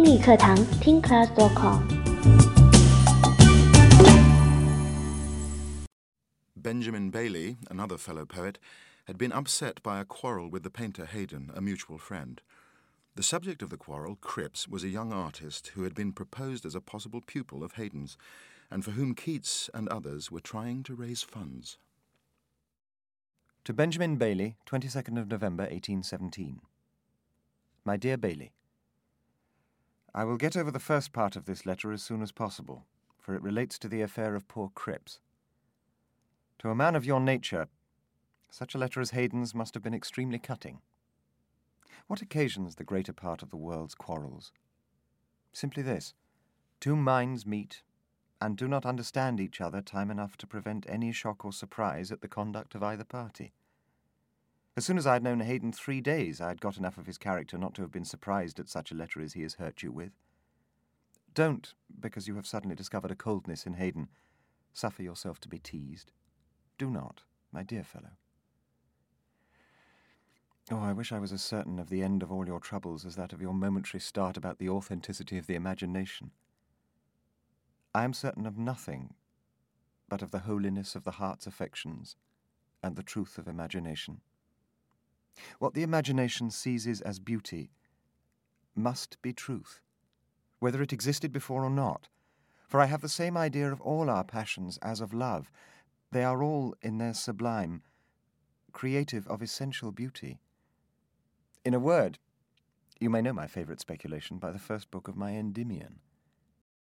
英语课堂 TeenClass.com。 Benjamin Bailey, another fellow poet, had been upset by a quarrel with the painter Haydon, a mutual friend. The subject of the quarrel, Cripps, was a young artist who had been proposed as a possible pupil of Haydon's, and for whom Keats and others were trying to raise funds. To Benjamin Bailey, 22nd of November, 1817. My dear Bailey, I will get over the first part of this letter as soon as possible, for it relates to the affair of poor Cripps. To a man of your nature, such a letter as Haydon's must have been extremely cutting. What occasions the greater part of the world's quarrels? Simply this: two minds meet and do not understand each other time enough to prevent any shock or surprise at the conduct of either party. As soon as I had known Haydon 3 days, I had got enough of his character not to have been surprised at such a letter as he has hurt you with. Don't, because you have suddenly discovered a coldness in Haydon, suffer yourself to be teased. Do not, my dear fellow. Oh, I wish I was as certain of the end of all your troubles as that of your momentary start about the authenticity of the imagination. I am certain of nothing but of the holiness of the heart's affections and the truth of imagination. What the imagination seizes as beauty must be truth, whether it existed before or not, for I have the same idea of all our passions as of love. They are all, in their sublime, creative of essential beauty. In a word, you may know my favourite speculation by the first book of my Endymion.